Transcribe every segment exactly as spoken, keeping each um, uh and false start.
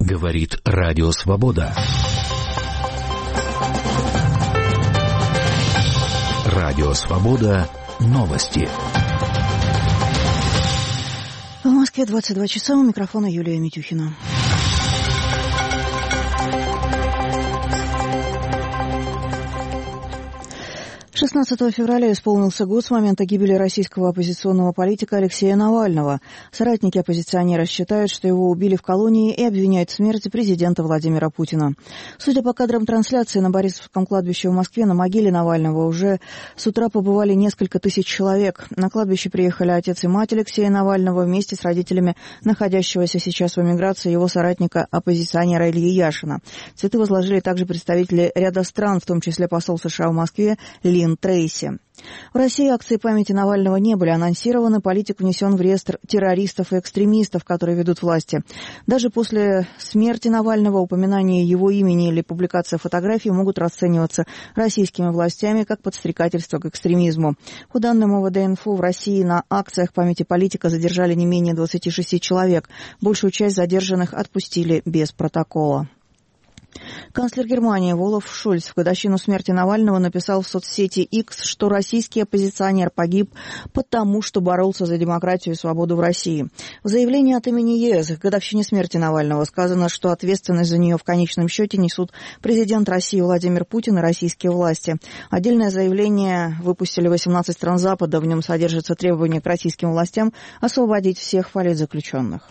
Говорит Радио Свобода. Радио Свобода. Новости. В Москве двадцать два часа. У микрофона Юлия Митюхина. шестнадцатого февраля исполнился год с момента гибели российского оппозиционного политика Алексея Навального. Соратники оппозиционера считают, что его убили в колонии, и обвиняют в смерти президента Владимира Путина. Судя по кадрам трансляции, на Борисовском кладбище в Москве на могиле Навального уже с утра побывали несколько тысяч человек. На кладбище приехали отец и мать Алексея Навального вместе с родителями находящегося сейчас в эмиграции его соратника-оппозиционера Ильи Яшина. Цветы возложили также представители ряда стран, в том числе посол США в Москве Лин Трейси. В России акции памяти Навального не были анонсированы. Политик внесен в реестр террористов и экстремистов, которые ведут власти. Даже после смерти Навального упоминание его имени или публикация фотографий могут расцениваться российскими властями как подстрекательство к экстремизму. По данным о вэ дэ инфо, в России на акциях памяти политика задержали не менее двадцати шести человек. Большую часть задержанных отпустили без протокола. Канцлер Германии Олаф Шольц в годовщину смерти Навального написал в соцсети X, что российский оппозиционер погиб потому, что боролся за демократию и свободу в России. В заявлении от имени е эс к годовщине смерти Навального сказано, что ответственность за нее в конечном счете несут президент России Владимир Путин и российские власти. Отдельное заявление выпустили восемнадцать стран Запада. В нем содержится требование к российским властям освободить всех политзаключенных.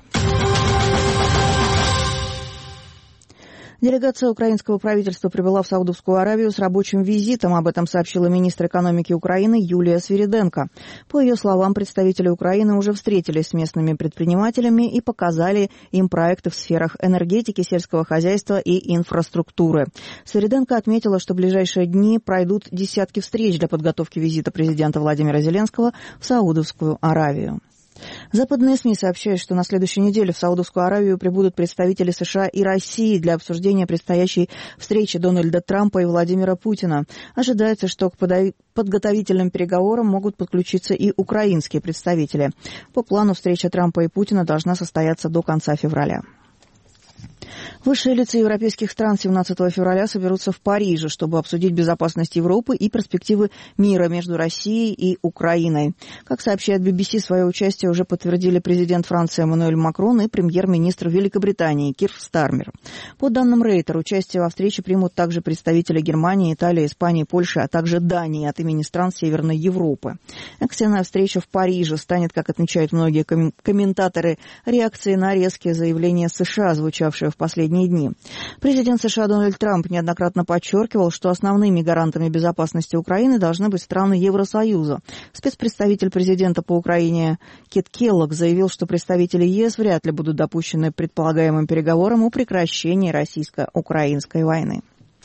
Делегация украинского правительства прибыла в Саудовскую Аравию с рабочим визитом. Об этом сообщила министр экономики Украины Юлия Свириденко. По ее словам, представители Украины уже встретились с местными предпринимателями и показали им проекты в сферах энергетики, сельского хозяйства и инфраструктуры. Свириденко отметила, что в ближайшие дни пройдут десятки встреч для подготовки визита президента Владимира Зеленского в Саудовскую Аравию. Западные СМИ сообщают, что на следующей неделе в Саудовскую Аравию прибудут представители США и России для обсуждения предстоящей встречи Дональда Трампа и Владимира Путина. Ожидается, что к подготовительным переговорам могут подключиться и украинские представители. По плану встреча Трампа и Путина должна состояться до конца февраля. Высшие лица европейских стран семнадцатого февраля соберутся в Париже, чтобы обсудить безопасность Европы и перспективы мира между Россией и Украиной. Как сообщает би би си, свое участие уже подтвердили президент Франции Эммануэль Макрон и премьер-министр Великобритании Кир Стармер. По данным Рейтер, участие во встрече примут также представители Германии, Италии, Испании, Польши, а также Дании от имени стран Северной Европы. Экстренная встреча в Париже станет, как отмечают многие комментаторы, реакцией на резкие заявления США, звучавшие в последние дни. Президент США Дональд Трамп неоднократно подчеркивал, что основными гарантами безопасности Украины должны быть страны Евросоюза. Спецпредставитель президента по Украине Кит Келлог заявил, что представители е эс вряд ли будут допущены к предполагаемым переговорам о прекращении российско-украинской войны.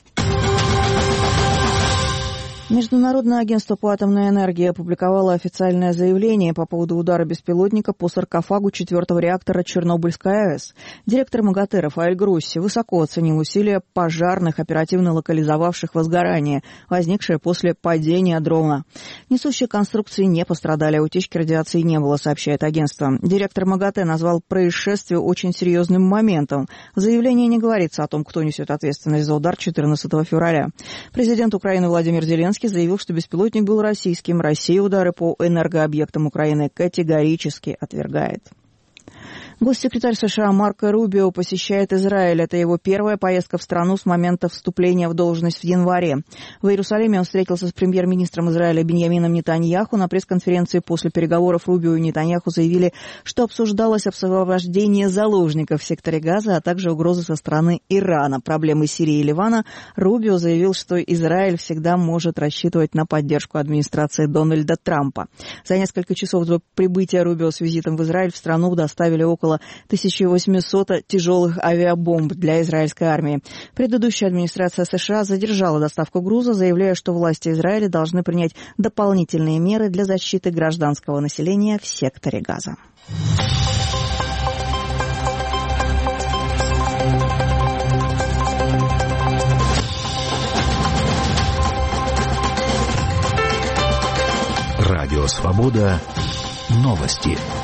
Международное агентство по атомной энергии опубликовало официальное заявление по поводу удара беспилотника по саркофагу четвертого реактора Чернобыльской АЭС. Директор МАГАТЭ Рафаэль Гросси высоко оценил усилия пожарных, оперативно локализовавших возгорание, возникшее после падения дрона. Несущие конструкции не пострадали, а утечки радиации не было, сообщает агентство. Директор МАГАТЭ назвал происшествие очень серьезным моментом. В заявлении не говорится о том, кто несет ответственность за удар четырнадцатого февраля. Президент Украины Владимир Зеленский заявил, что беспилотник был российским. Россия удары по энергообъектам Украины категорически отвергает. Госсекретарь США Марко Рубио посещает Израиль. Это его первая поездка в страну с момента вступления в должность в январе. В Иерусалиме он встретился с премьер-министром Израиля Биньямином Нетаньяху. На пресс-конференции после переговоров Рубио и Нетаньяху заявили, что обсуждалось освобождение заложников в секторе Газа, а также угрозы со стороны Ирана. Проблемы Сирии и Ливана. Рубио заявил, что Израиль всегда может рассчитывать на поддержку администрации Дональда Трампа. За несколько часов до прибытия Рубио с визитом в Израиль в страну доставили около тысяча восемьсот тяжелых авиабомб для израильской армии. Предыдущая администрация США задержала доставку груза, заявляя, что власти Израиля должны принять дополнительные меры для защиты гражданского населения в секторе Газа. Радио Свобода. Новости.